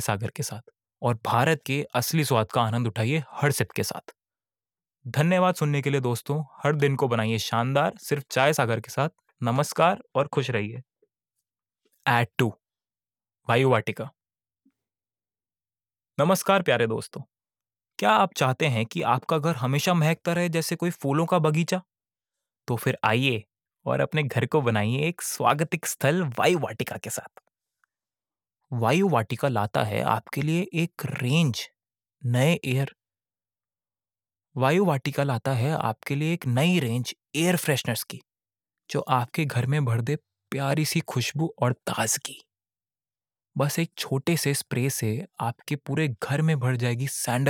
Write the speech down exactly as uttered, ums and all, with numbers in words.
सागर के साथ और भारत के असली स्वाद का आनंद उठाइए हर सिप के साथ। धन्यवाद सुनने के लिए दोस्तों। हर दिन को बनाइए शानदार सिर्फ चाय सागर के साथ। नमस्कार और खुश रहिए। एट टू वायु वाटिका। नमस्कार प्यारे दोस्तों, क्या आप चाहते हैं कि आपका घर हमेशा महकता रहे जैसे कोई फूलों का बगीचा? तो फिर आइए और अपने घर को बनाइए एक स्वागतिक स्थल वायु वाटिका के साथ। वायु वाटिका लाता है आपके लिए एक रेंज नए एयर वायु वाटिका लाता है आपके लिए एक नई रेंज एयर फ्रेशनर्स की, जो आपके घर में भर दे प्यारी सी खुशबू और ताजगी। बस एक छोटे से स्प्रे से आपके पूरे घर में भर जाएगी सैंडल